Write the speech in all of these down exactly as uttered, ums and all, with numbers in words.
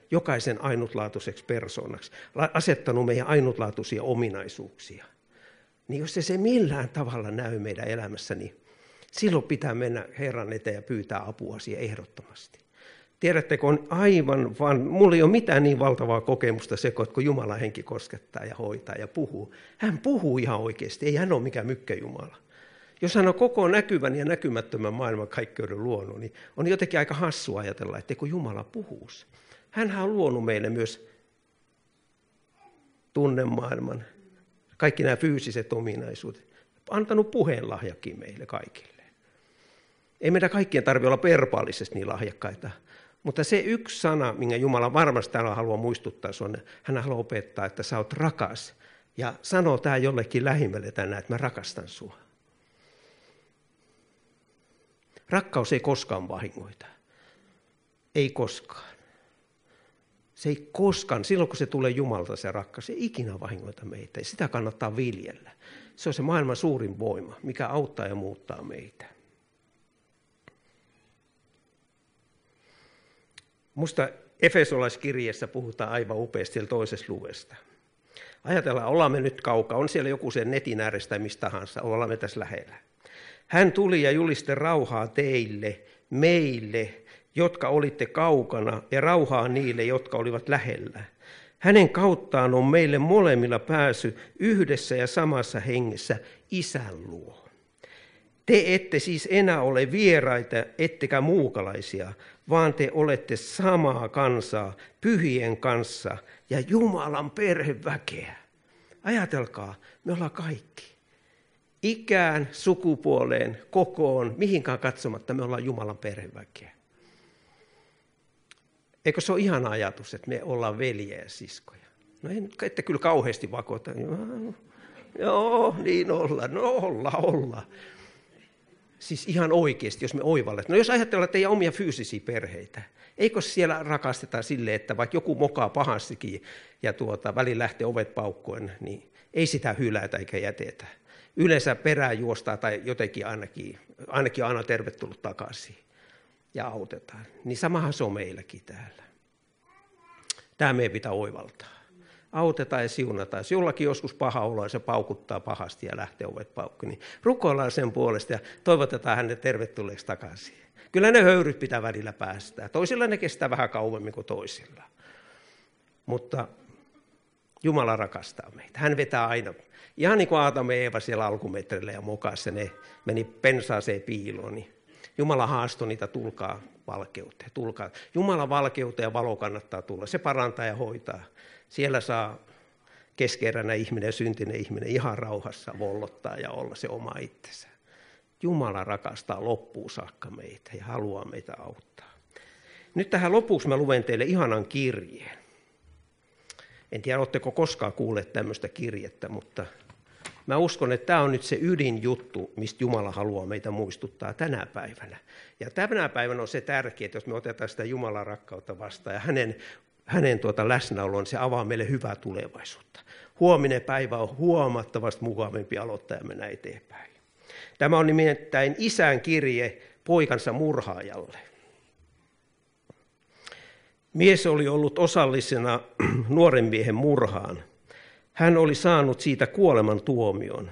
jokaisen ainutlaatuiseksi persoonaksi, asettanut meidän ainutlaatuisia ominaisuuksia. Niin jos se, se millään tavalla näy meidän elämässä, niin silloin pitää mennä Herran eteen ja pyytää apua siihen ehdottomasti. Tiedättekö, on aivan vaan, mulla ei ole mitään niin valtavaa kokemusta se, kun Jumalan henki koskettaa ja hoitaa ja puhuu. Hän puhuu ihan oikeasti, ei hän ole mikään mykkäjumala. Jos hän on koko näkyvän ja näkymättömän maailman kaikkeuden luonut, niin on jotenkin aika hassua ajatella, että kun Jumala puhuisi. Hänhän on luonut meille myös tunnemaailman, kaikki nämä fyysiset ominaisuudet, antanut puheenlahjakin meille kaikille. Ei meidän kaikkien tarvitse olla verbaalisesti niin lahjakkaita, mutta se yksi sana, minkä Jumala varmasti täällä haluaa muistuttaa, on, hän haluaa opettaa, että sä oot rakas. Ja sanoo tämä jollekin lähimmälle tänään, että mä rakastan sua. Rakkaus ei koskaan vahingoita. Ei koskaan. Se ei koskaan, silloin kun se tulee Jumalalta se rakkaus, se ei ikinä vahingoita meitä. Sitä kannattaa viljellä. Se on se maailman suurin voima, mikä auttaa ja muuttaa meitä. Musta Efesolaiskirjeessä puhutaan aivan upeasti siellä toisessa luvesta. Ajatellaan, ollaan me nyt kaukaa, on siellä joku sen netin äärestä tai mistä tahansa, ollaan me tässä lähellä. Hän tuli ja julisti rauhaa teille, meille, jotka olitte kaukana, ja rauhaa niille, jotka olivat lähellä. Hänen kauttaan on meille molemmilla pääsy yhdessä ja samassa hengessä Isän luo. Te ette siis enää ole vieraita, ettekä muukalaisia, vaan te olette samaa kansaa pyhien kanssa ja Jumalan perheväkeä. Ajatelkaa, me ollaan kaikki. Ikään, sukupuoleen, kokoon, mihinkään katsomatta me ollaan Jumalan perheväkeä. Eikö se ole ihana ajatus, että me ollaan veljeä ja siskoja? No ei nyt, ette kyllä kauheasti vakota. Joo, niin ollaan, no ollaan, ollaan. Siis ihan oikeasti, jos me oivalletaan. No jos ajatellaan teidän omia fyysisiä perheitä, eikö siellä rakasteta silleen, että vaikka joku mokaa pahastikin ja tuota, välillä lähtee ovet paukkuen, niin ei sitä hylätä eikä jätetä. Yleensä perään juostaa tai jotenkin ainakin, ainakin aina tervetullut takaisin ja autetaan. Niin samahan se on meilläkin täällä. Tämä meidän pitää oivaltaa. Autetaan ja siunataan. Jos jollakin joskus paha olo ja se paukuttaa pahasti ja lähtee ovet paukkuun, niin rukoillaan sen puolesta ja toivotetaan hänet tervetulleeksi takaisin. Kyllä ne höyryt pitää välillä päästää. Toisilla ne kestää vähän kauemmin kuin toisilla. Mutta Jumala rakastaa meitä. Hän vetää aina. Ihan niin kuin Aatami ja Eeva siellä alkumetrellä ja mokassa ne meni pensaaseen piiloon, niin Jumala haastoi niitä, tulkaa valkeuteen. Tulkaa. Jumalan valkeuteen ja valo kannattaa tulla. Se parantaa ja hoitaa. Siellä saa keskeräinen ihminen, syntinen ihminen ihan rauhassa vollottaa ja olla se oma itsensä. Jumala rakastaa loppuun saakka meitä ja haluaa meitä auttaa. Nyt tähän lopuksi mä luen teille ihanan kirjeen. En tiedä, oletteko koskaan kuulleet tämmöistä kirjettä, mutta mä uskon, että tämä on nyt se ydinjuttu, mistä Jumala haluaa meitä muistuttaa tänä päivänä. Ja tänä päivänä on se tärkeää, että jos me otetaan sitä Jumalan rakkautta vastaan ja hänen, hänen tuota läsnäolon, se avaa meille hyvää tulevaisuutta. Huominen päivä on huomattavasti mukavampi aloittaa ja mennä eteenpäin. Tämä on nimittäin isän kirje poikansa murhaajalle. Mies oli ollut osallisena nuoren miehen murhaan. Hän oli saanut siitä kuoleman tuomion.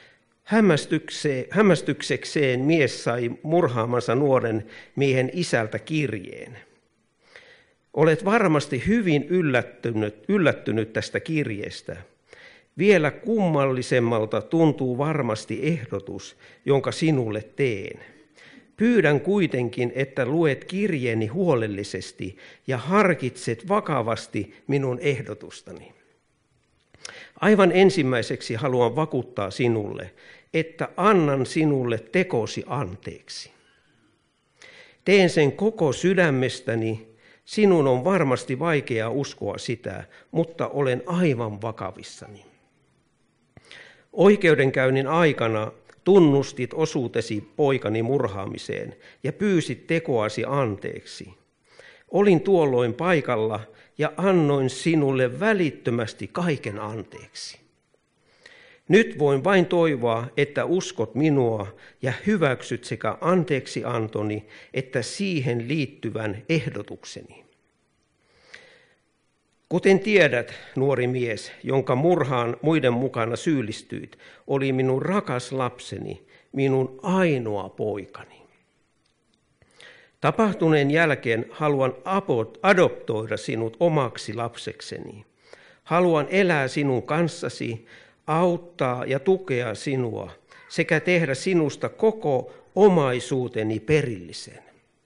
Hämmästyksekseen mies sai murhaamansa nuoren miehen isältä kirjeen. Olet varmasti hyvin yllättynyt, yllättynyt tästä kirjeestä. Vielä kummallisemmalta tuntuu varmasti ehdotus, jonka sinulle teen. Pyydän kuitenkin, että luet kirjeeni huolellisesti ja harkitset vakavasti minun ehdotustani. Aivan ensimmäiseksi haluan vakuuttaa sinulle, että annan sinulle tekosi anteeksi. Teen sen koko sydämestäni, sinun on varmasti vaikea uskoa sitä, mutta olen aivan vakavissani. Oikeudenkäynnin aikana tunnustit osuutesi poikani murhaamiseen ja pyysit tekoasi anteeksi. Olin tuolloin paikalla ja annoin sinulle välittömästi kaiken anteeksi. Nyt voin vain toivoa, että uskot minua ja hyväksyt sekä anteeksi antoni että siihen liittyvän ehdotukseni. Kuten tiedät, nuori mies, jonka murhaan muiden mukana syyllistyit, oli minun rakas lapseni, minun ainoa poikani. Tapahtuneen jälkeen haluan adoptoida sinut omaksi lapsekseni. Haluan elää sinun kanssasi, auttaa ja tukea sinua sekä tehdä sinusta koko omaisuuteni perillisen.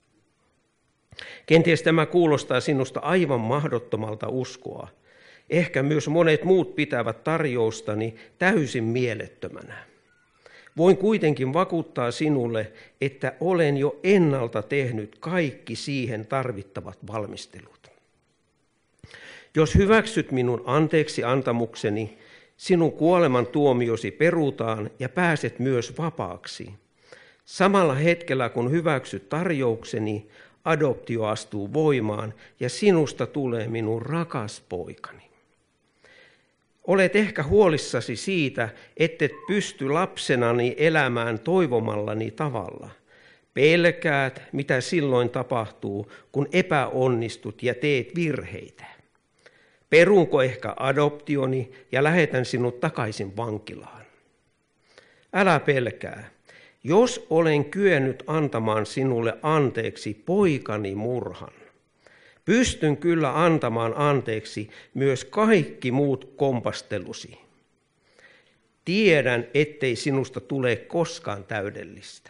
Kenties tämä kuulostaa sinusta aivan mahdottomalta uskoa. Ehkä myös monet muut pitävät tarjoustani täysin mielettömänä. Voin kuitenkin vakuuttaa sinulle, että olen jo ennalta tehnyt kaikki siihen tarvittavat valmistelut. Jos hyväksyt minun anteeksi antamukseni, sinun kuoleman tuomiosi perutaan ja pääset myös vapaaksi. Samalla hetkellä, kun hyväksyt tarjoukseni, adoptio astuu voimaan ja sinusta tulee minun rakas poikani. Olet ehkä huolissasi siitä, ettet pysty lapsenani elämään toivomallani tavalla. Pelkäät, mitä silloin tapahtuu, kun epäonnistut ja teet virheitä. Peruunko ehkä adoptioni ja lähetän sinut takaisin vankilaan? Älä pelkää. Jos olen kyennyt antamaan sinulle anteeksi poikani murhan, pystyn kyllä antamaan anteeksi myös kaikki muut kompastelusi. Tiedän, ettei sinusta tule koskaan täydellistä.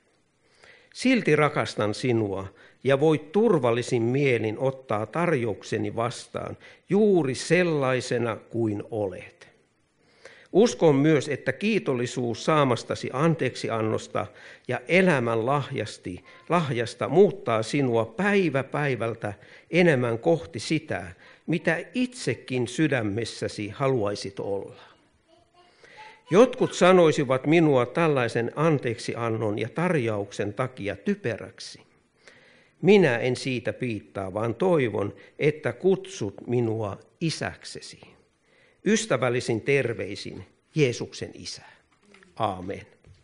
Silti rakastan sinua ja voit turvallisin mielin ottaa tarjoukseni vastaan juuri sellaisena kuin olet. Uskon myös, että kiitollisuus saamastasi anteeksiannosta ja elämän lahjasti, lahjasta muuttaa sinua päivä päivältä enemmän kohti sitä, mitä itsekin sydämessäsi haluaisit olla. Jotkut sanoisivat minua tällaisen anteeksiannon ja tarjauksen takia typeräksi. Minä en siitä piittaa, vaan toivon, että kutsut minua isäksesi. Ystävällisin terveisin Jeesuksen isä. Aamen.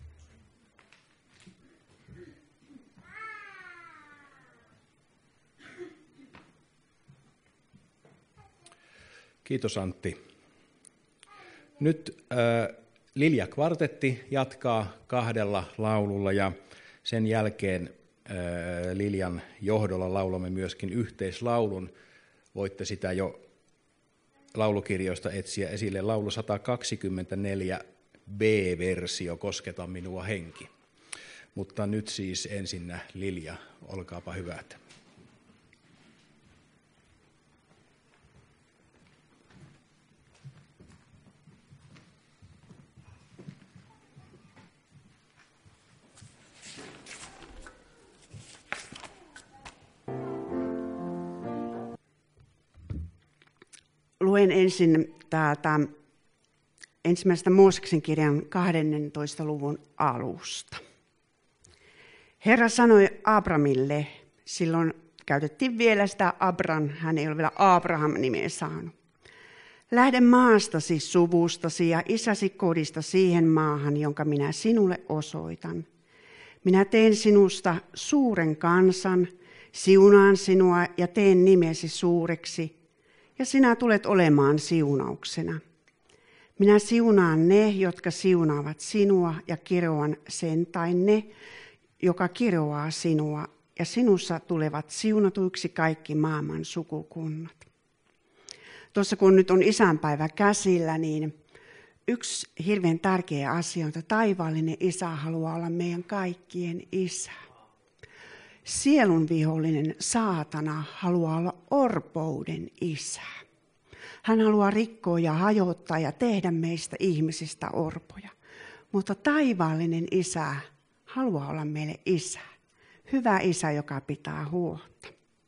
Kiitos Antti. Nyt äh, Lilja Kvartetti jatkaa kahdella laululla ja sen jälkeen äh, Liljan johdolla laulamme myöskin yhteislaulun. Voitte sitä jo laulukirjoista etsiä esille. Laulu sata kaksikymmentäneljä B-versio, Kosketa minua henki. Mutta nyt siis ensinnä Lilja, olkaapa hyvät. Luen ensin täältä ensimmäisestä Mooseksen kirjan kahdentoista luvun alusta. Herra sanoi Abramille, silloin käytettiin vielä sitä Abram, hän ei ole vielä Abraham-nimeä saanut. Lähde maastasi, suvustasi ja isäsi kodista siihen maahan, jonka minä sinulle osoitan. Minä teen sinusta suuren kansan, siunaan sinua ja teen nimesi suureksi. Ja sinä tulet olemaan siunauksena. Minä siunaan ne, jotka siunaavat sinua, ja kiroan sen tai ne, joka kiroaa sinua, ja sinussa tulevat siunatuiksi kaikki maailman sukukunnat. Tuossa kun nyt on isänpäivä käsillä, niin yksi hirveän tärkeä asia on, että taivaallinen isä haluaa olla meidän kaikkien isä. Sielun vihollinen saatana haluaa olla orpouden isä. Hän haluaa rikkoa ja hajottaa ja tehdä meistä ihmisistä orpoja. Mutta taivaallinen isä haluaa olla meille isä. Hyvä isä, joka pitää huolta.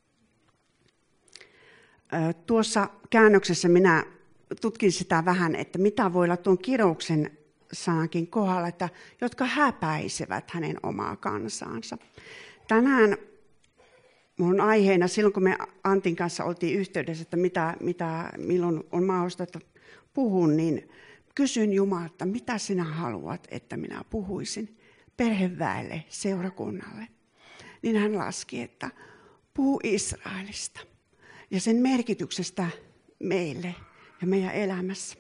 Tuossa käännöksessä minä tutkin sitä vähän, että mitä voi olla tuon kirouksen sanankin kohdalla, että jotka häpäisevät hänen omaa kansaansa. Tänään minulla on aiheena, silloin kun me Antin kanssa oltiin yhteydessä, että mitä, mitä, milloin on mahdollista, että puhun, niin kysyn Jumalalta, mitä sinä haluat, että minä puhuisin perheväelle, seurakunnalle. Niin hän laski, että puhu Israelista ja sen merkityksestä meille ja meidän elämässä.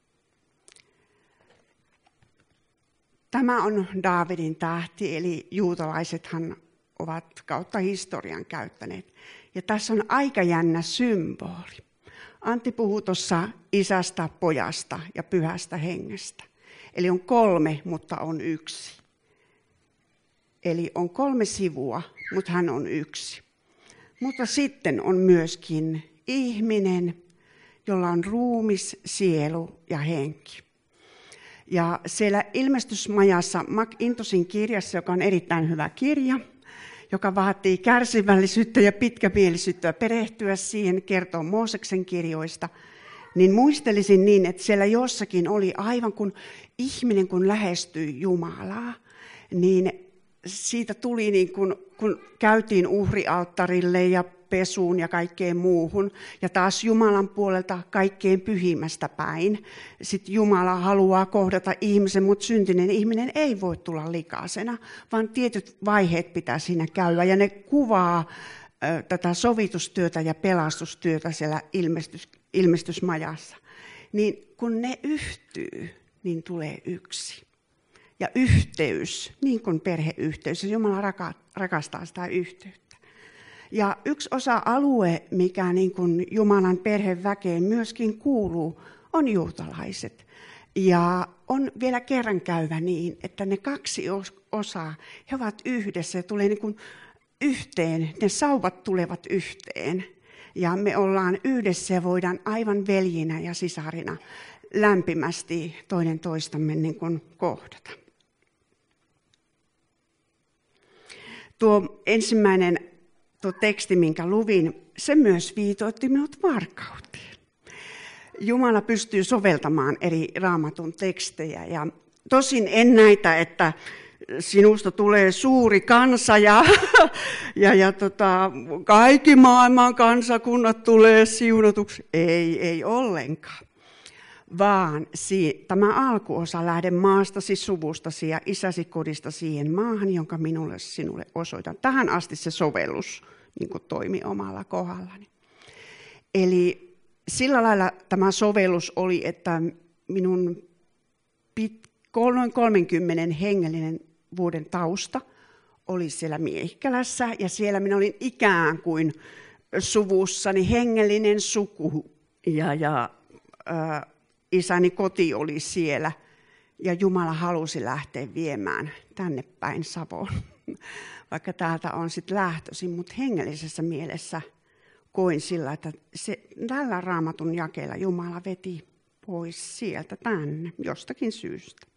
Tämä on Daavidin tähti, eli juutalaisethan ovat kautta historian käyttäneet. Ja tässä on aika jännä symboli. Antti puhuu tuossa isästä, pojasta ja pyhästä hengestä. Eli on kolme, mutta on yksi. Eli on kolme sivua, mutta hän on yksi. Mutta sitten on myöskin ihminen, jolla on ruumis, sielu ja henki. Ja siellä ilmestysmajassa McIntoshin kirjassa, joka on erittäin hyvä kirja, joka vaatii kärsivällisyyttä ja pitkämielisyyttä perehtyä siihen, kertoo Mooseksen kirjoista, niin muistelisin niin, että siellä jossakin oli aivan kun ihminen kun lähestyi Jumalaa, niin siitä tuli niin kuin, kun käytiin uhrialttarille ja pesuun ja kaikkeen muuhun, ja taas Jumalan puolelta kaikkein pyhimmästä päin. Sitten Jumala haluaa kohdata ihmisen, mutta syntinen ihminen ei voi tulla likaisena, vaan tietyt vaiheet pitää siinä käydä, ja ne kuvaa ö, tätä sovitustyötä ja pelastustyötä siellä ilmestys, ilmestysmajassa. Niin kun ne yhtyy, niin tulee yksi. Ja yhteys, niin kuin perheyhteys, ja Jumala rakastaa sitä yhteyttä. Ja yksi osa-alue, mikä niin kuin Jumalan perheväkeen myöskin kuuluu, on juutalaiset. Ja on vielä kerran käyvä niin, että ne kaksi osaa, he ovat yhdessä ja tulee niin kuin yhteen, ne sauvat tulevat yhteen. Ja me ollaan yhdessä ja voidaan aivan veljinä ja sisarina lämpimästi toinen toistamme niin kuin kohdata. Tuo ensimmäinen tuo teksti, minkä luvin, se myös viitoitti minut varkauteen. Jumala pystyy soveltamaan eri Raamatun tekstejä. Ja tosin en näitä, että sinusta tulee suuri kansa ja, ja, ja tota, kaikki maailman kansakunnat tulee siunatuksi. Ei, ei ollenkaan. Vaan si- tämä alkuosa, lähde maastasi, suvustasi ja isäsi kodista siihen maahan, jonka minulle sinulle osoitan. Tähän asti se sovellus niin kuin toimi omalla kohdallani. Eli sillä lailla tämä sovellus oli, että minun pit- noin kolmenkymmenen hengellinen vuoden tausta oli siellä Miehikkälässä, ja siellä minä olin ikään kuin suvussani hengellinen suku, ja, ja äh, isäni koti oli siellä, ja Jumala halusi lähteä viemään tänne päin Savoon, vaikka täältä on sitten lähtöisin, mutta hengellisessä mielessä koin sillä, että se, tällä Raamatun jakeella Jumala veti pois sieltä tänne jostakin syystä.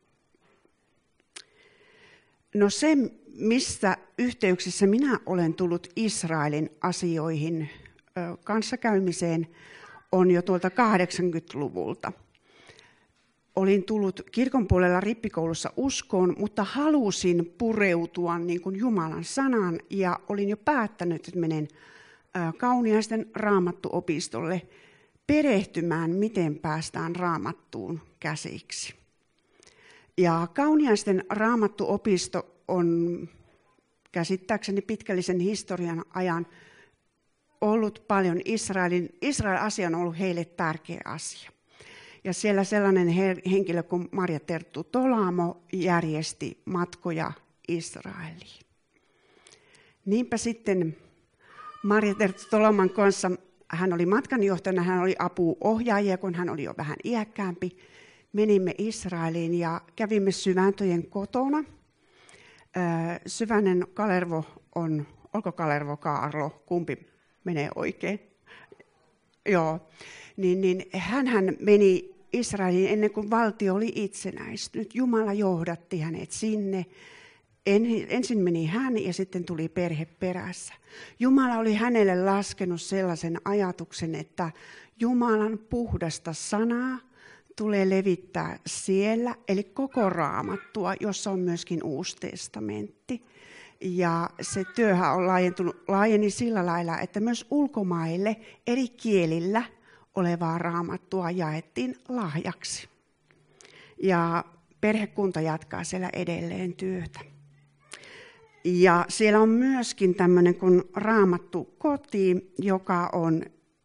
No se, mistä yhteyksissä minä olen tullut Israelin asioihin kanssakäymiseen, on jo tuolta kahdeksankymmentäluvulta. Olin tullut kirkon puolella rippikoulussa uskoon, mutta halusin pureutua niin kuin Jumalan sanaan, ja olin jo päättänyt, että menen Kauniaisten raamattuopistolle perehtymään, miten päästään raamattuun käsiksi. Ja Kauniaisten raamattuopisto on käsittääkseni pitkällisen historian ajan ollut paljon Israelin, Israel-asia on ollut heille tärkeä asia. Ja siellä sellainen henkilö kuin Marja Terttu Tolamo järjesti matkoja Israeliin. Niinpä sitten Marja Terttu Tolamon kanssa, hän oli matkanjohtajana, hän oli apuohjaaja, kun hän oli jo vähän iäkkäämpi. Menimme Israeliin ja kävimme Syväntöjen kotona. Syvänen Kalervo on, olko Kalervo Kaarlo, kumpi menee oikein? Joo, niin, niin hänhän meni Israeliin ennen kuin valtio oli itsenäistynyt. Jumala johdatti hänet sinne. En, ensin meni hän ja sitten tuli perhe perässä. Jumala oli hänelle laskenut sellaisen ajatuksen, että Jumalan puhdasta sanaa tulee levittää siellä, eli koko Raamattua, jossa on myöskin Uusi testamentti. Ja se työhän on laajentunut, laajeni sillä lailla, että myös ulkomaille eri kielillä olevaa Raamattua jaettiin lahjaksi. Ja perhekunta jatkaa siellä edelleen työtä. Ja siellä on myöskin tämmöinen kuin Raamattu koti, joka on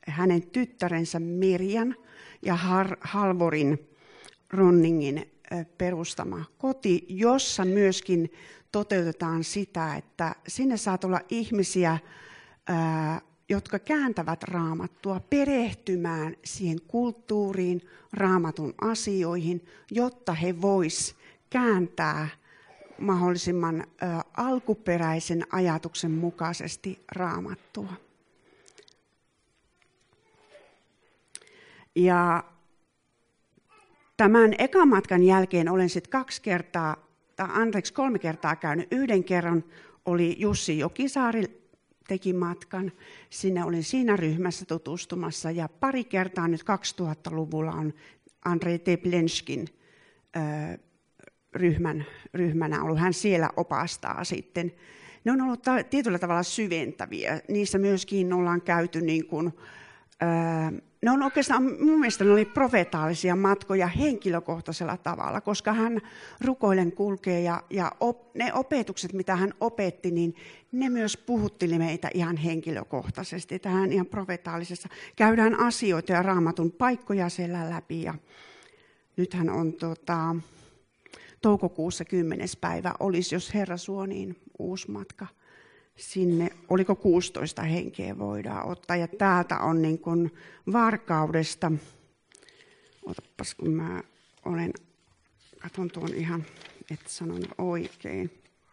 hänen tyttärensä Mirjan ja Har- Halvorin Ronningin perustama koti, jossa myöskin toteutetaan sitä, että sinne saa tulla ihmisiä, jotka kääntävät Raamattua perehtymään siihen kulttuuriin, Raamatun asioihin, jotta he vois kääntää mahdollisimman alkuperäisen ajatuksen mukaisesti Raamattua. Ja tämän ekan matkan jälkeen olen sitten kaksi kertaa, tai anteeksi kolme kertaa käynyt. Yhden kerran oli Jussi Jokisaari teki matkan. Sinne olin siinä ryhmässä tutustumassa. Ja pari kertaa nyt kaksituhattaluvulla on Andrei Teplenskin ö, ryhmän, ryhmänä ollut. Hän siellä opastaa sitten. Ne on ollut ta- tietyllä tavalla syventäviä. Niissä myöskin ollaan käyty niin kuin, ö, ne on oikeastaan, mun mielestä ne oli profetaalisia matkoja henkilökohtaisella tavalla, koska hän rukoilen kulkee ja, ja op, ne opetukset, mitä hän opetti, niin ne myös puhutteli meitä ihan henkilökohtaisesti. Tähän ihan profetaalisessa käydään asioita ja Raamatun paikkoja siellä läpi. Ja nythän on tota, toukokuussa kymmenes päivä, olisi jos Herra suo, niin uusi matka. Sinne, oliko kuusitoista henkeä voidaan ottaa, ja täältä on niin kuin Varkaudesta, otapas kun mä olen, katson tuon ihan, että sanon oikein.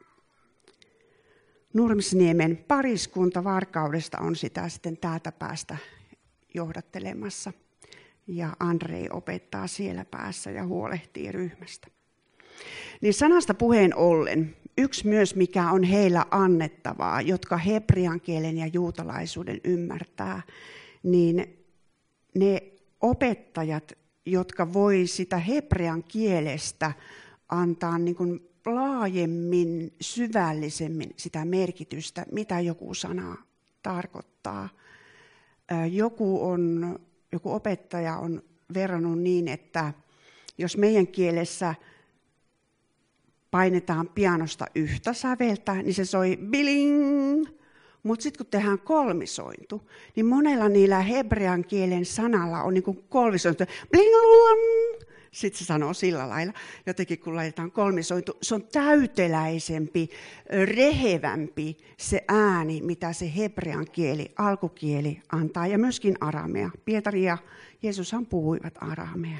Nurmesniemen pariskunta Varkaudesta on sitä sitten täältä päästä johdattelemassa, ja Andrei opettaa siellä päässä ja huolehtii ryhmästä. Niin sanasta puheen ollen, yksi myös mikä on heillä annettavaa, jotka hebrean kielen ja juutalaisuuden ymmärtää, niin ne opettajat, jotka voi sitä hebrean kielestä antaa niin kuin laajemmin, syvällisemmin sitä merkitystä, mitä joku sana tarkoittaa. Joku, on, joku opettaja on verrannut niin, että jos meidän kielessä painetaan pianosta yhtä säveltä, niin se soi biling. Mutta sitten kun tehdään kolmisointu, niin monella niillä hebrean kielen sanalla on niinku kolmisointu. Bling, sitten se sanoo sillä lailla, jotenkin kun laitetaan kolmisointu, se on täyteläisempi, rehevämpi se ääni, mitä se hebrean kieli, alkukieli antaa, ja myöskin aramea. Pietari ja Jeesushan puhuivat aramea.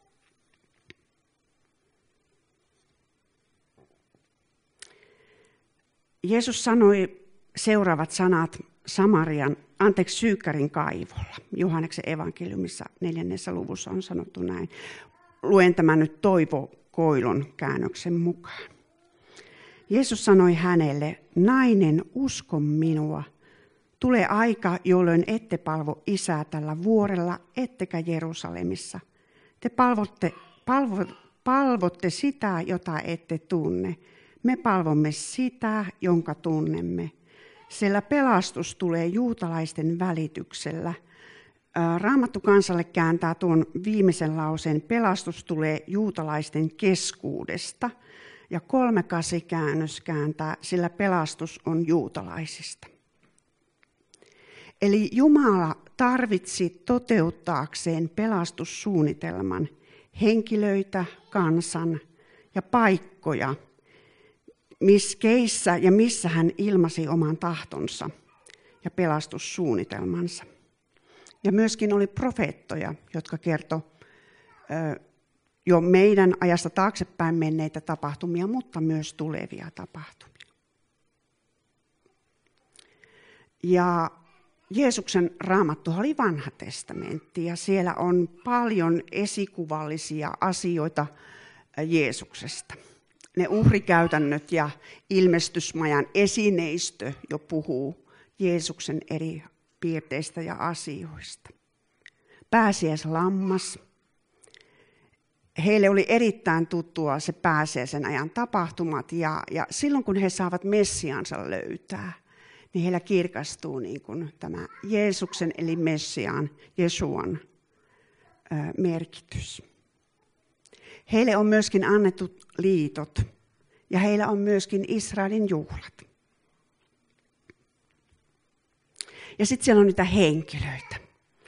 Jeesus sanoi seuraavat sanat Samarian, anteeksi Syykkärin kaivolla. Johanneksen evankeliumissa neljännessä luvussa on sanottu näin. Luen tämän nyt Toivo Koilun käännöksen mukaan. Jeesus sanoi hänelle, nainen, usko minua. Tulee aika, jolloin ette palvo Isää tällä vuorella, ettekä Jerusalemissa. Te palvotte, palvo, palvotte sitä, jota ette tunne. Me palvomme sitä, jonka tunnemme. Sillä pelastus tulee juutalaisten välityksellä. Raamattu kansalle kääntää tuon viimeisen lauseen, pelastus tulee juutalaisten keskuudesta. Ja kolme kasi käännös kääntää, sillä pelastus on juutalaisista. Eli Jumala tarvitsi toteuttaakseen pelastussuunnitelman henkilöitä, kansan ja paikkoja, keissä ja missä hän ilmaisi oman tahtonsa ja pelastussuunnitelmansa. Ja myöskin oli profeettoja, jotka kertoi jo meidän ajasta taaksepäin menneitä tapahtumia, mutta myös tulevia tapahtumia. Ja Jeesuksen raamattu oli vanha testamentti, ja siellä on paljon esikuvallisia asioita Jeesuksesta. Ne uhrikäytännöt ja ilmestysmajan esineistö jo puhuu Jeesuksen eri piirteistä ja asioista. Pääsiäislammas. Heille oli erittäin tuttua se pääsiäisen ajan tapahtumat, ja, ja silloin kun he saavat Messiaansa löytää, niin heillä kirkastuu niin kuin tämä Jeesuksen eli Messiaan, Jesuan ö, merkitys. Heille on myöskin annettu liitot, ja heillä on myöskin Israelin juhlat. Ja sitten siellä on niitä henkilöitä.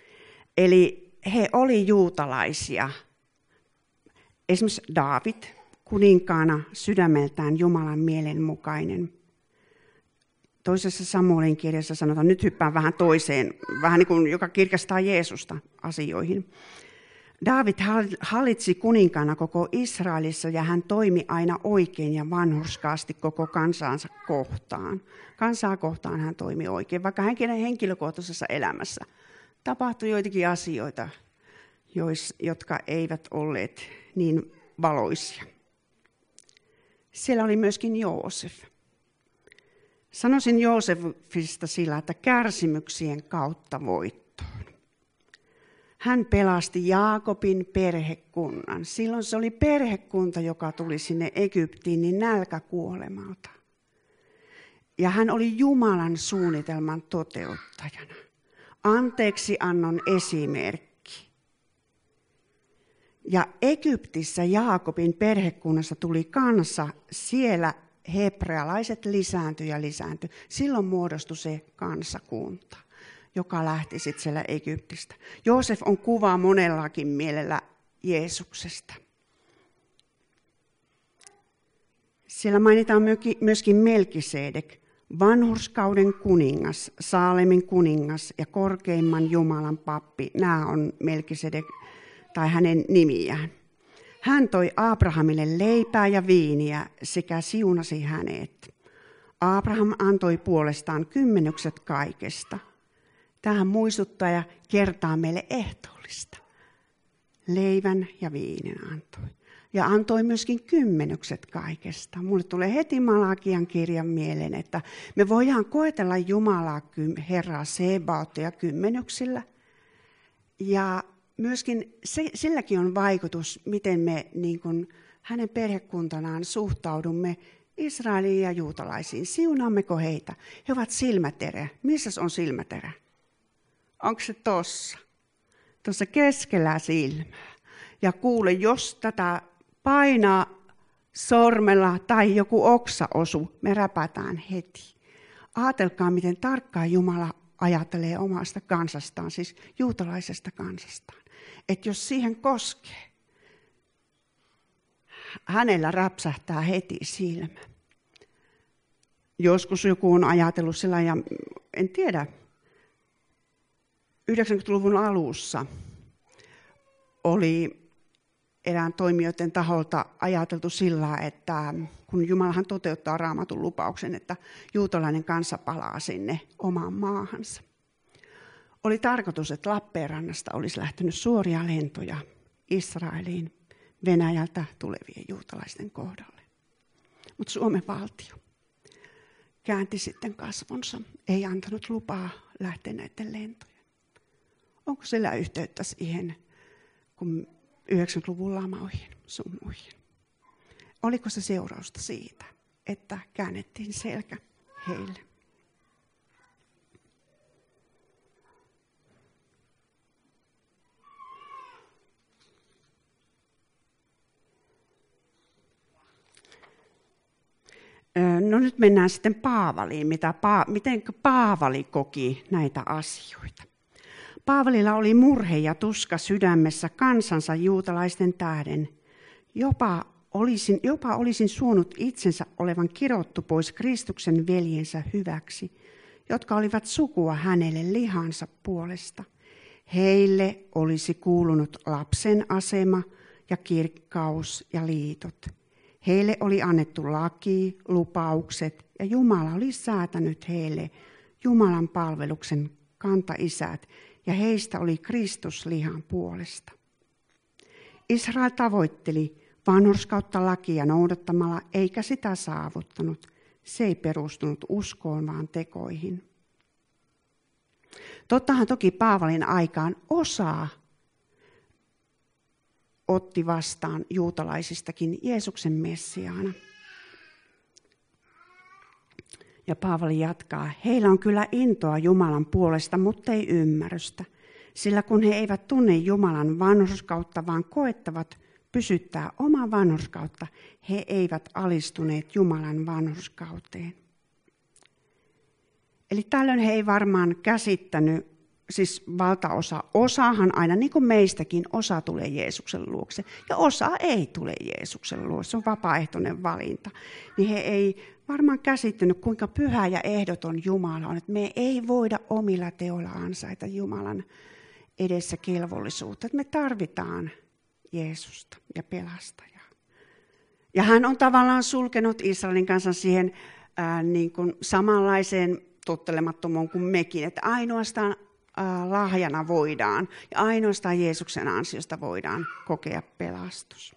Eli he oli juutalaisia. Esimerkiksi Daavid, kuninkaana sydämeltään Jumalan mielen mukainen. Toisessa Samuelin kirjassa sanotaan, nyt hyppään vähän toiseen, vähän niin kuin joka kirkastaa Jeesusta asioihin. Daavid hallitsi kuninkaana koko Israelissa ja hän toimi aina oikein ja vanhurskaasti koko kansaansa kohtaan. Kansaa kohtaan hän toimi oikein, vaikka hänkin henkilökohtaisessa elämässä tapahtui joitakin asioita, jotka eivät olleet niin valoisia. Siellä oli myöskin Joosef. Sanoisin Joosefista sillä, että kärsimyksien kautta voittoon. Hän pelasti Jaakobin perhekunnan. Silloin se oli perhekunta, joka tuli sinne Egyptiin niin nälkäkuolemalta. Ja hän oli Jumalan suunnitelman toteuttajana. Anteeksiannon esimerkki. Ja Egyptissä Jaakobin perhekunnassa tuli kansa, siellä hebrealaiset lisääntyi ja lisääntyi. Silloin muodostui se kansakunta, joka lähti sitten siellä Egyptistä. Joosef on kuva monellakin mielellä Jeesuksesta. Siellä mainitaan myöskin Melkisedek, vanhurskauden kuningas, Saalemin kuningas ja korkeimman Jumalan pappi. Nämä on Melkisedek tai hänen nimiään. Hän toi Abrahamille leipää ja viiniä sekä siunasi hänet. Abraham antoi puolestaan kymmenykset kaikesta. Tähän muistuttaa ja kertaa meille ehtoollista. Leivän ja viinin antoi. Ja antoi myöskin kymmenykset kaikesta. Mulle tulee heti Malakian kirjan mieleen, että me voidaan koetella Jumalaa, Herraa Sebaottia kymmenyksillä. Ja myöskin se, silläkin on vaikutus, miten me niin kuin hänen perhekuntanaan suhtaudumme Israeliin ja juutalaisiin. Siunaammeko heitä? He ovat silmäterä. Missä on silmäterä? Onko se tossa? Tuossa keskellä silmää. Ja kuule, jos tätä painaa sormella tai joku oksa osu, me räpätään heti. Aatelkaa, miten tarkkaan Jumala ajattelee omasta kansastaan, siis juutalaisesta kansastaan. Että jos siihen koskee, hänellä räpsähtää heti silmä. Joskus joku on ajatellut sillä, ja en tiedä, yhdeksänkymmentäluvun alussa oli erään toimijoiden taholta ajateltu sillä, että kun Jumalahan toteuttaa Raamatun lupauksen, että juutalainen kansa palaa sinne omaan maahansa. Oli tarkoitus, että Lappeenrannasta olisi lähtenyt suoria lentoja Israeliin Venäjältä tulevien juutalaisten kohdalle. Mutta Suomen valtio käänti sitten kasvonsa, ei antanut lupaa lähteä näiden lentojen. Onko sillä yhteyttä siihen, kun yhdeksänkymmentäluvun lamoihin, sumuihin? Oliko se seurausta siitä, että käännettiin selkä heille? No nyt mennään sitten Paavaliin, mitä pa- miten Paavali koki näitä asioita. Paavalilla oli murhe ja tuska sydämessä kansansa juutalaisten tähden. Jopa olisin, jopa olisin suonut itsensä olevan kirottu pois Kristuksen veljensä hyväksi, jotka olivat sukua hänelle lihansa puolesta. Heille olisi kuulunut lapsen asema ja kirkkaus ja liitot. Heille oli annettu laki, lupaukset ja Jumala oli säätänyt heille Jumalan palveluksen kantaisät ja heistä oli Kristus lihan puolesta. Israel tavoitteli vanhurskautta lakia noudattamalla eikä sitä saavuttanut. Se ei perustunut uskoon vaan tekoihin. Tottahan toki Paavalin aikaan osa otti vastaan juutalaisistakin Jeesuksen Messiaana. Ja Paavali jatkaa, heillä on kyllä intoa Jumalan puolesta, mutta ei ymmärrystä. Sillä kun he eivät tunne Jumalan vanhurskautta, vaan koettavat pysyttää omaa vanhurskautta, he eivät alistuneet Jumalan vanhurskauteen. Eli tällöin he ei varmaan käsittänyt siis valtaosa, osahan aina niin kuin meistäkin, osa tulee Jeesuksen luokse ja osa ei tule Jeesuksen luokse, se on vapaaehtoinen valinta. Niin he ei varmaan käsittänyt, kuinka pyhä ja ehdoton Jumala on, että me ei voida omilla teoilla ansaita Jumalan edessä kelvollisuutta, että me tarvitaan Jeesusta ja pelastajaa. Ja hän on tavallaan sulkenut Israelin kansan siihen ää, niin kuin samanlaiseen tottelemattomuun kuin mekin, että ainoastaan ää, lahjana voidaan ja ainoastaan Jeesuksen ansiosta voidaan kokea pelastus.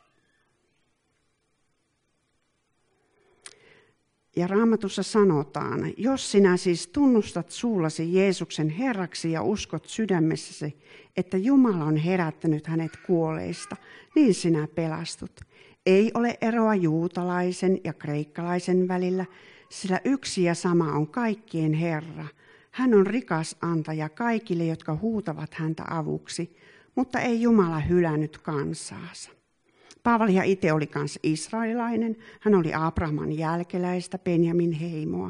Ja Raamatussa sanotaan, jos sinä siis tunnustat suullasi Jeesuksen Herraksi ja uskot sydämessäsi, että Jumala on herättänyt hänet kuolleista, niin sinä pelastut. Ei ole eroa juutalaisen ja kreikkalaisen välillä, sillä yksi ja sama on kaikkien Herra. Hän on rikas antaja kaikille, jotka huutavat häntä avuksi, mutta ei Jumala hylännyt kansaansa. Paavalia itse oli myös israelilainen. Hän oli Abrahaman jälkeläistä, Benjamin heimoa.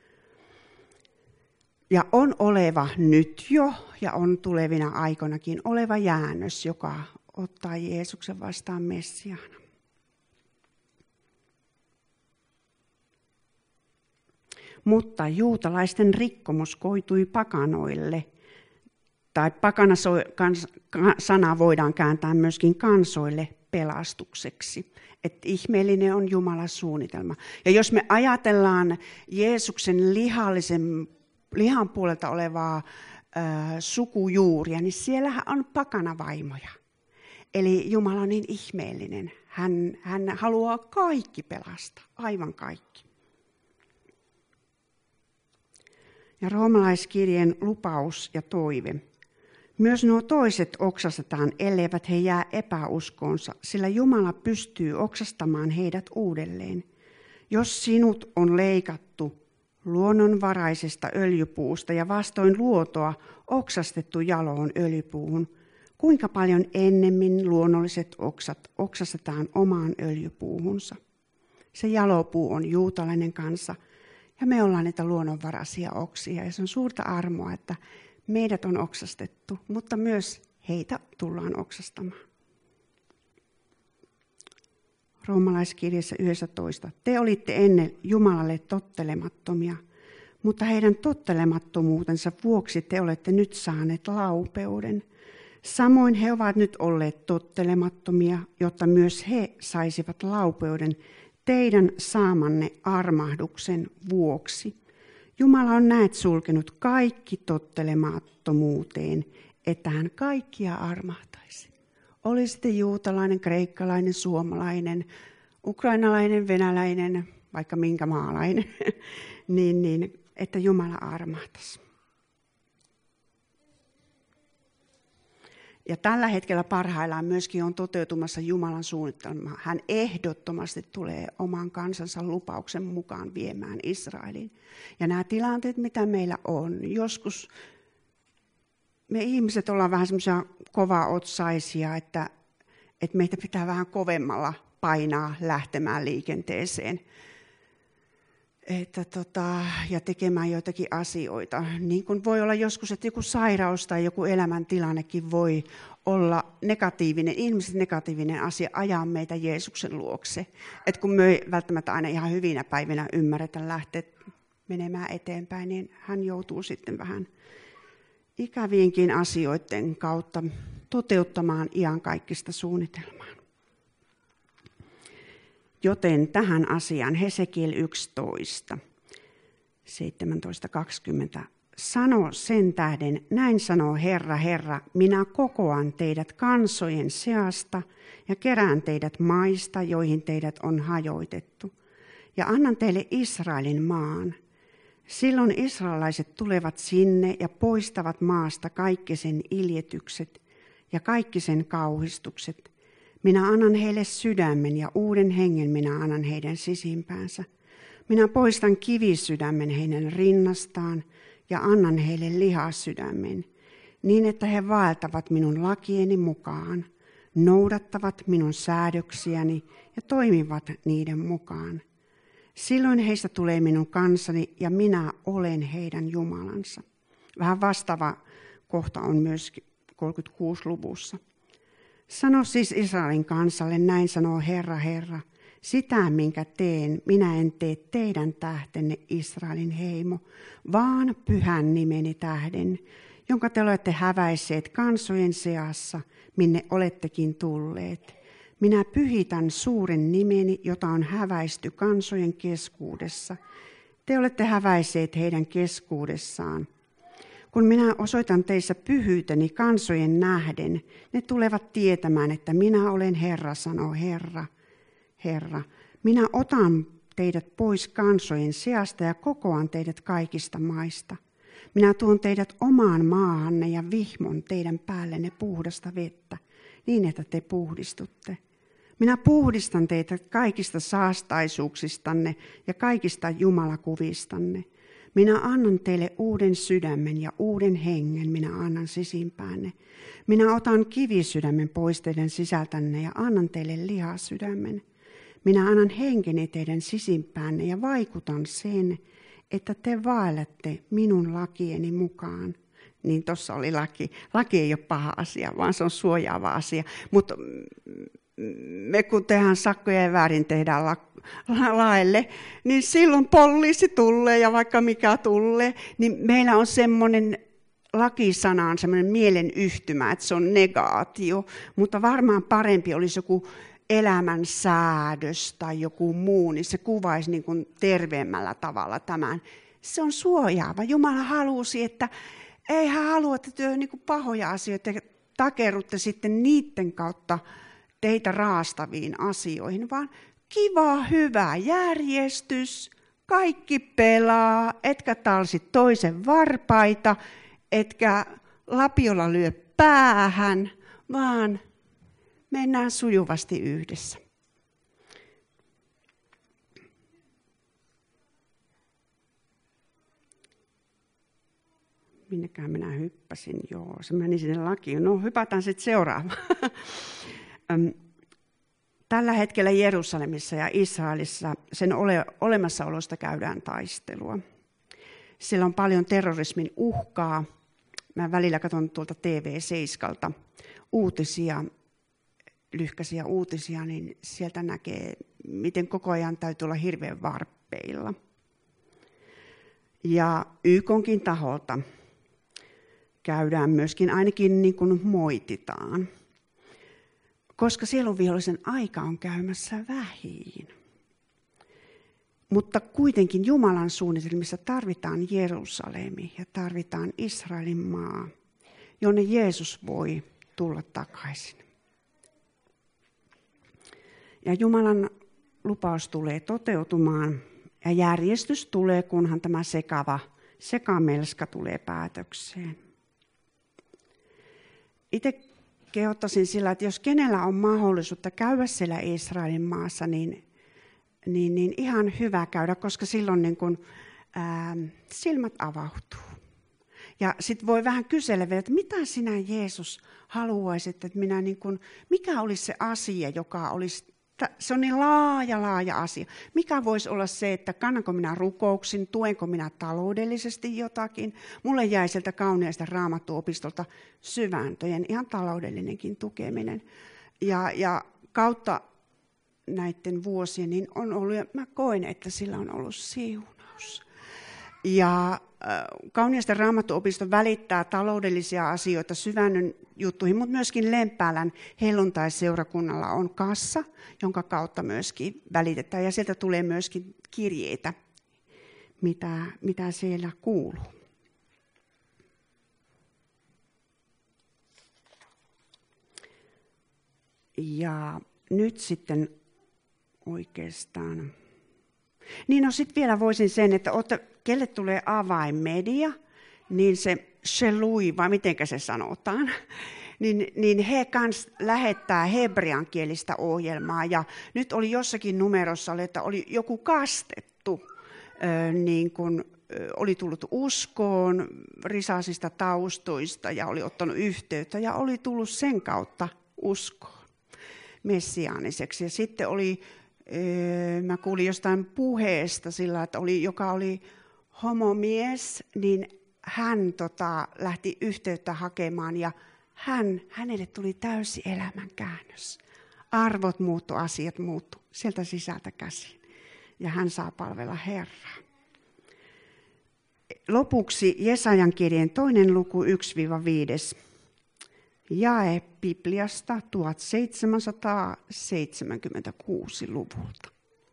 Ja on oleva nyt jo, ja on tulevina aikoinakin oleva jäännös, joka ottaa Jeesuksen vastaan Messiaana. Mutta juutalaisten rikkomus koitui pakanoille, tai pakana sana voidaan kääntää myöskin kansoille pelastukseksi. Että ihmeellinen on Jumalan suunnitelma. Ja jos me ajatellaan Jeesuksen lihallisen, lihan puolelta olevaa ää, sukujuuria, niin siellähän on pakanavaimoja. Eli Jumala on niin ihmeellinen. Hän, hän haluaa kaikki pelastaa, aivan kaikki. Ja roomalaiskirjeen lupaus ja toive. Myös nuo toiset oksastetaan, elleivät he jää epäuskoonsa, sillä Jumala pystyy oksastamaan heidät uudelleen. Jos sinut on leikattu luonnonvaraisesta öljypuusta ja vastoin luotoa oksastettu jaloon öljypuuhun, kuinka paljon ennemmin luonnolliset oksat oksastetaan omaan öljypuuhunsa? Se jalopuu on juutalainen kansa ja me ollaan niitä luonnonvaraisia oksia ja se on suurta armoa, että meidät on oksastettu, mutta myös heitä tullaan oksastamaan. Roomalaiskirjassa yksitoista. Te olitte ennen Jumalalle tottelemattomia, mutta heidän tottelemattomuutensa vuoksi te olette nyt saaneet laupeuden. Samoin he ovat nyt olleet tottelemattomia, jotta myös he saisivat laupeuden teidän saamanne armahduksen vuoksi. Jumala on näet sulkenut kaikki tottelemattomuuteen, että hän kaikkia armahtaisi. Oli sitten juutalainen, kreikkalainen, suomalainen, ukrainalainen, venäläinen, vaikka minkä maalainen, niin, niin, että Jumala armahtaisi. Ja tällä hetkellä parhaillaan myöskin on toteutumassa Jumalan suunnitelma. Hän ehdottomasti tulee oman kansansa lupauksen mukaan viemään Israelin. Ja nämä tilanteet, mitä meillä on, joskus me ihmiset ollaan vähän semmoisia kovaotsaisia, että, että meitä pitää vähän kovemmalla painaa lähtemään liikenteeseen. Että tota, ja tekemään joitakin asioita. Niin kuin voi olla joskus, että joku sairaus tai joku elämäntilannekin voi olla negatiivinen, ihmisen negatiivinen asia ajaa meitä Jeesuksen luokse. Et kun me ei välttämättä aina ihan hyvinä päivinä ymmärretä lähteä menemään eteenpäin, niin hän joutuu sitten vähän ikäviinkin asioiden kautta toteuttamaan iankaikkista suunnitelmaa. Joten tähän asiaan Hesekiel yksitoista, seitsemäntoista kaksikymmentä. Sano sen tähden, näin sanoo Herra, Herra, minä kokoan teidät kansojen seasta ja kerään teidät maista, joihin teidät on hajoitettu. Ja annan teille Israelin maan. Silloin israelaiset tulevat sinne ja poistavat maasta kaikki sen iljetykset ja kaikki sen kauhistukset. Minä annan heille sydämen ja uuden hengen minä annan heidän sisimpäänsä. Minä poistan kivisydämen heidän rinnastaan ja annan heille lihasydämen, niin että he vaeltavat minun lakieni mukaan, noudattavat minun säädöksiäni ja toimivat niiden mukaan. Silloin heistä tulee minun kansani ja minä olen heidän Jumalansa. Vähän vastaava kohta on myös kolmekymmentäkuusi luvussa. Sano siis Israelin kansalle, näin sanoo Herra, Herra, sitä minkä teen, minä en tee teidän tähtenne Israelin heimo, vaan pyhän nimeni tähden, jonka te olette häväisseet kansojen seassa, minne olettekin tulleet. Minä pyhitän suuren nimeni, jota on häväisty kansojen keskuudessa. Te olette häväisseet heidän keskuudessaan. Kun minä osoitan teissä pyhyyteni kansojen nähden, ne tulevat tietämään, että minä olen Herra, sanoo Herra. Herra, minä otan teidät pois kansojen seasta ja kokoan teidät kaikista maista. Minä tuon teidät omaan maahanne ja vihmon teidän päällenne puhdasta vettä, niin että te puhdistutte. Minä puhdistan teitä kaikista saastaisuuksistanne ja kaikista jumalakuvistanne. Minä annan teille uuden sydämen ja uuden hengen, minä annan sisimpäänne. Minä otan kivisydämen pois teidän sisältänne ja annan teille lihasydämen. Minä annan henkeni teidän sisimpäänne ja vaikutan sen, että te vaellette minun lakieni mukaan. Niin tuossa oli laki. Laki ei ole paha asia, vaan se on suojaava asia. Mutta me kun tehdään sakkoja ja väärin tehdään la- la- laille, niin silloin poliisi tulee ja vaikka mikä tulee, niin meillä on semmoinen lakisana on semmoinen mielen yhtymä, että se on negaatio, mutta varmaan parempi olisi joku elämän säädös tai joku muu, niin se kuvaisi niin kuin terveemmällä tavalla tämän. Se on suojaava. Jumala halusi, että ei hän halua, että työ niin kuin pahoja asioita ja takerrutte sitten niiden kautta teitä raastaviin asioihin, vaan kiva, hyvä järjestys, kaikki pelaa, etkä talsi toisen varpaita, etkä lapiolla lyö päähän, vaan mennään sujuvasti yhdessä. Minnekään minä hyppäsin? Joo, se meni sinne lakiin. No, hypätään sitten seuraavaan. Tällä hetkellä Jerusalemissa ja Israelissa sen ole, olemassaolosta käydään taistelua. Siellä on paljon terrorismin uhkaa. Mä välillä katson tuolta T V seitsemältä uutisia, lyhkäisiä uutisia, niin sieltä näkee, miten koko ajan täytyy olla hirveän varppeilla. Ja Y K:nkin taholta käydään myöskin, ainakin niin kuin moititaan, koska sielunvihollisen aika on käymässä vähiin. Mutta kuitenkin Jumalan suunnitelmissa tarvitaan Jerusalemi ja tarvitaan Israelin maa, jonne Jeesus voi tulla takaisin. Ja Jumalan lupaus tulee toteutumaan ja järjestys tulee, kunhan tämä sekava, sekamelska tulee päätökseen. Itse kehottaisin sillä, että jos kenellä on mahdollisuutta käydä siellä Israelin maassa, niin, niin, niin ihan hyvä käydä, koska silloin niin kun, ää, silmät avautuu. Ja sitten voi vähän kysellä vielä, että mitä sinä Jeesus haluaisit, että minä niin kun, mikä olisi se asia, joka olisi, se on niin laaja, laaja asia. Mikä voisi olla se, että kannanko minä rukouksin, tuenko minä taloudellisesti jotakin. Mulle jäi sieltä kauniista Raamattuopistolta syväntöjen, ihan taloudellinenkin tukeminen. Ja, ja kautta näiden vuosien niin on ollut, ja mä koen, että sillä on ollut siunaus. Ja Kauniisten Raamattuopisto välittää taloudellisia asioita syvännön juttuihin, mutta myöskin Lempäälän helluntaiseurakunnalla on kassa, jonka kautta myöskin välitetään. Ja sieltä tulee myöskin kirjeitä, mitä, mitä siellä kuuluu. Ja nyt sitten oikeastaan... Niin no sitten vielä voisin sen, että otta, kelle tulee avainmedia, niin se shelui, vai mitenkä se sanotaan, niin, niin he kans lähettää hebreankielistä ohjelmaa. Ja nyt oli jossakin numerossa, että oli joku kastettu, niin kun oli tullut uskoon risaisista taustoista ja oli ottanut yhteyttä ja oli tullut sen kautta uskoon messiaaniseksi. Ja sitten oli... Mä kuulin jostain puheesta sillä, että oli, joka oli homomies, niin hän tota, lähti yhteyttä hakemaan ja hän, hänelle tuli täysi elämän käännös. Arvot muuttu, asiat muuttu sieltä sisältä käsin ja hän saa palvella Herraa. Lopuksi Jesajan kirjeen toinen luku yksi viisi. Jae Bibliasta tuhatseitsemänsataaseitsemänkymmentäkuusi luvulta.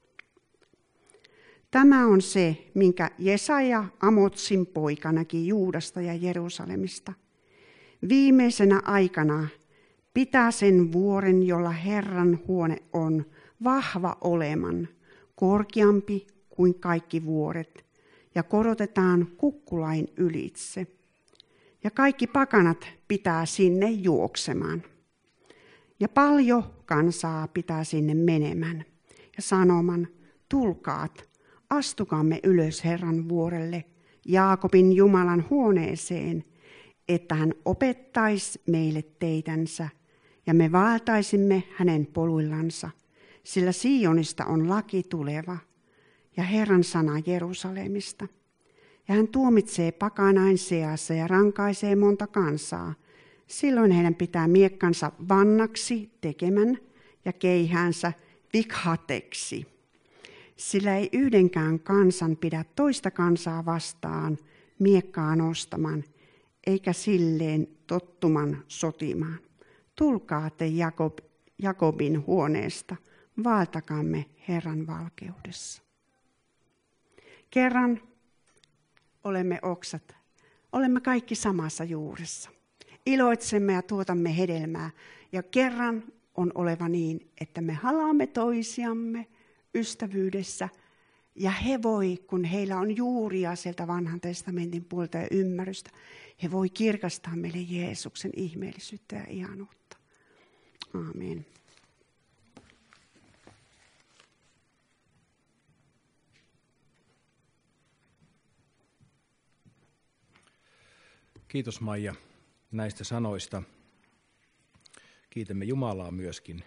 Tämä on se, minkä Jesaja Amotsin poika näki Juudasta ja Jerusalemista. Viimeisenä aikana pitää sen vuoren, jolla Herran huone on, vahva oleman, korkeampi kuin kaikki vuoret, ja korotetaan kukkulain ylitse. Ja kaikki pakanat pitää sinne juoksemaan. Ja paljon kansaa pitää sinne menemään ja sanoman, tulkaat, astukamme ylös Herran vuorelle, Jaakobin Jumalan huoneeseen, että hän opettaisi meille teitänsä, ja me vaeltaisimme hänen poluillansa, sillä Sionista on laki tuleva, ja Herran sana Jerusalemista. Ja hän tuomitsee pakanain seassa ja rankaisee monta kansaa. Silloin heidän pitää miekkansa vannaksi tekemän ja keihäänsä vikhateksi. Sillä ei yhdenkään kansan pidä toista kansaa vastaan miekkaa nostamaan, eikä silleen tottuman sotimaan. Tulkaa te Jakob, Jakobin huoneesta, vaeltakaamme Herran valkeudessa. Kerran olemme oksat, olemme kaikki samassa juuressa. Iloitsemme ja tuotamme hedelmää ja kerran on oleva niin, että me halaamme toisiamme ystävyydessä ja he voi, kun heillä on juuria sieltä vanhan testamentin puolta ja ymmärrystä, he voi kirkastaa meille Jeesuksen ihmeellisyyttä ja ihanuutta. Aamen. Kiitos Maija näistä sanoista. Kiitämme Jumalaa myöskin.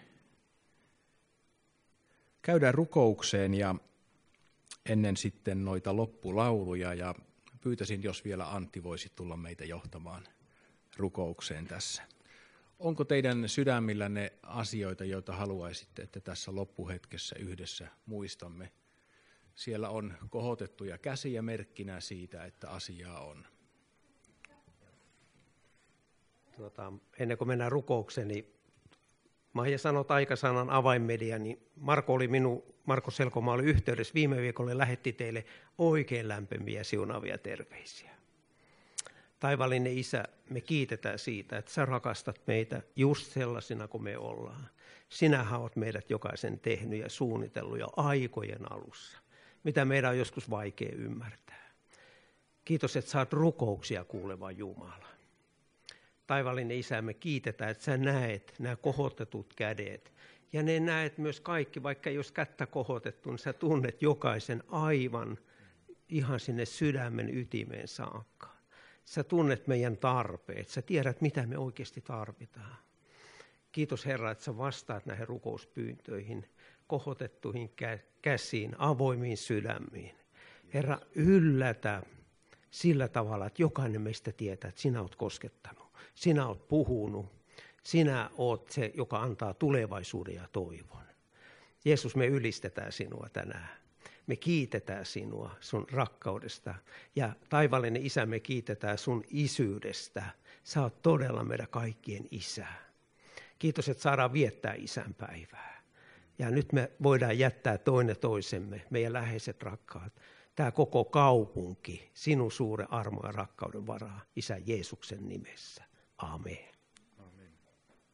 Käydään rukoukseen ja ennen sitten noita loppulauluja ja pyytäisin, jos vielä Antti voisi tulla meitä johtamaan rukoukseen tässä. Onko teidän sydämillänne asioita, joita haluaisitte, että tässä loppuhetkessä yhdessä muistamme? Siellä on kohotettuja käsiä merkkinä siitä, että asiaa on. Tuota, ennen kuin mennään rukoukseen, niin Maija sanoi aikasanan avainmedia, niin Marko, oli minu, Marko Selkomaa oli yhteydessä viime viikolla, lähetti teille oikein lämpimiä siunaavia terveisiä. Taivallinen Isä, me kiitetään siitä, että sä rakastat meitä just sellaisina kuin me ollaan. Sinähän olet meidät jokaisen tehnyt ja suunnitellut jo aikojen alussa, mitä meidän on joskus vaikea ymmärtää. Kiitos, että sä oot rukouksia kuuleva Jumala. Taivallinen Isä, me kiitetään, että sä näet nämä kohotetut kädet. Ja ne näet myös kaikki, vaikka ei olisi kättä kohotettu, niin sä tunnet jokaisen aivan ihan sinne sydämen ytimeen saakka. Sä tunnet meidän tarpeet, sä tiedät, mitä me oikeasti tarvitaan. Kiitos Herra, että sä vastaat näihin rukouspyyntöihin, kohotettuihin käsiin, avoimiin sydämiin. Herra, yllätä sillä tavalla, että jokainen meistä tietää, että sinä olet koskettanut. Sinä olet puhunut, sinä olet se, joka antaa tulevaisuuden ja toivon. Jeesus, me ylistetään sinua tänään. Me kiitetään sinua sun rakkaudesta ja taivallinen Isä, me kiitetään sun isyydestä. Sä oot todella meidän kaikkien Isä. Kiitos, että saadaan viettää isänpäivää. Ja nyt me voidaan jättää toinen toisemme, meidän läheiset rakkaat. Tämä koko kaupunki, sinun suuren armo ja rakkauden varaa, Isä Jeesuksen nimessä. Amen.